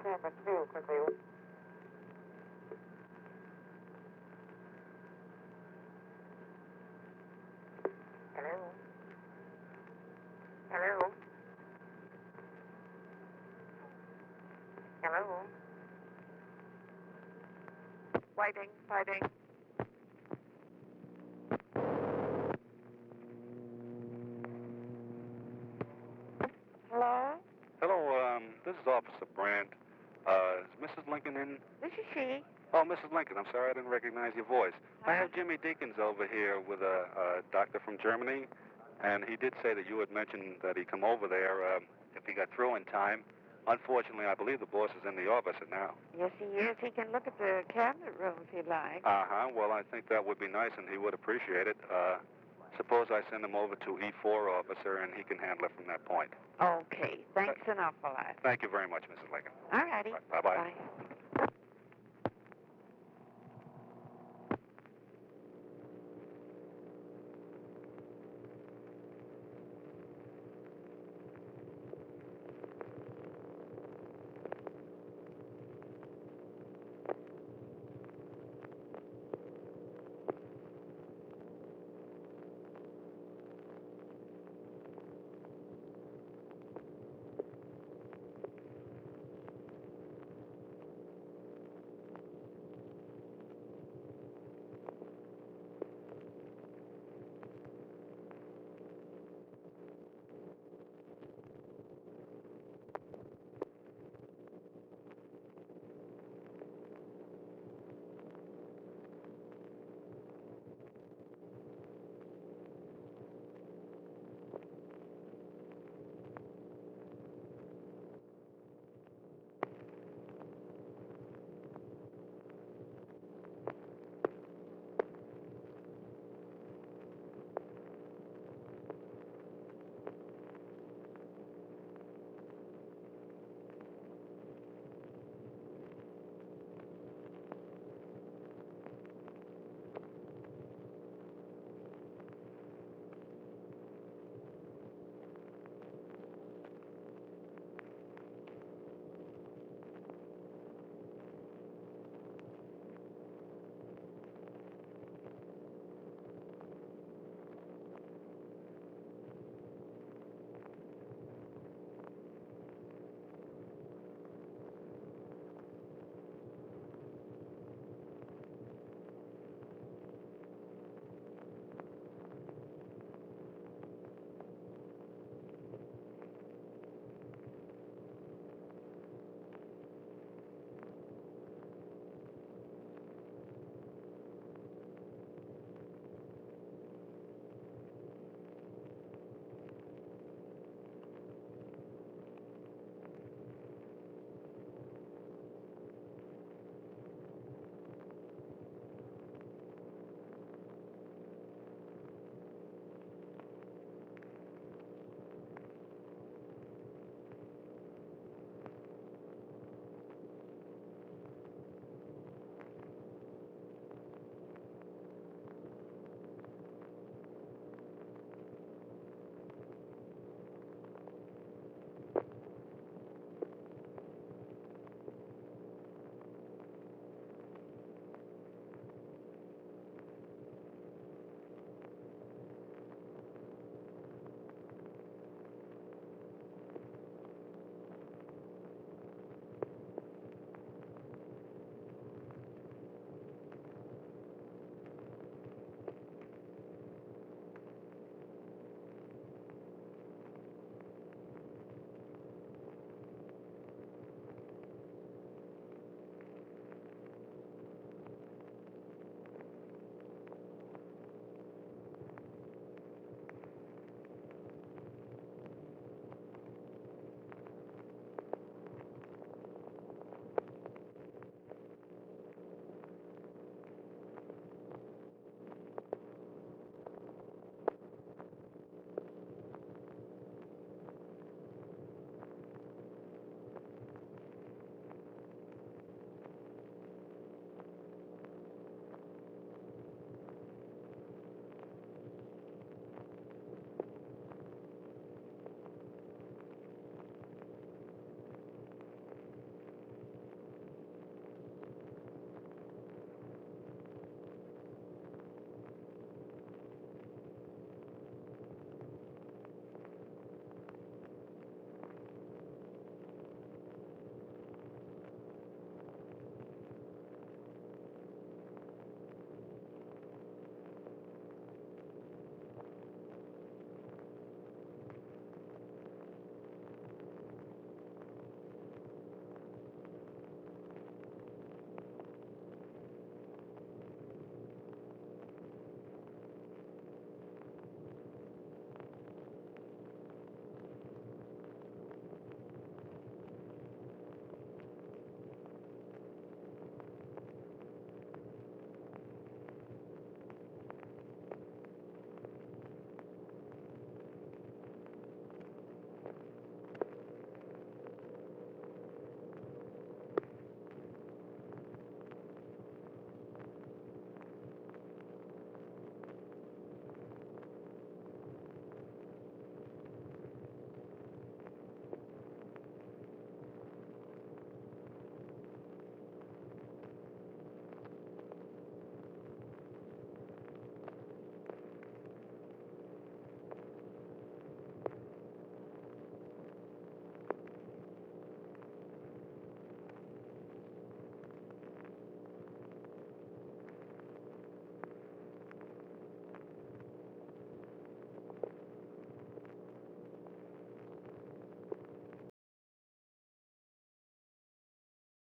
camera too, because they... Hello? Hello? Hello? Waiting. Hello? Hello, this is Officer Brandt. Is Mrs. Lincoln in? This is she. Oh, Mrs. Lincoln, I'm sorry I didn't recognize your voice. I have Jimmy Deakins over here with a doctor from Germany, and he did say that you had mentioned that he'd come over there if he got through in time. Unfortunately, I believe the boss is in the office now. Yes, he is. He can look at the cabinet room if he'd like. Uh-huh. Well, I think that would be nice, and he would appreciate it. Suppose I send him over to E4 officer, and he can handle it from that point. Okay. Thanks an awful lot. Thank you very much, Mrs. Lincoln. All righty. Bye-bye. Bye.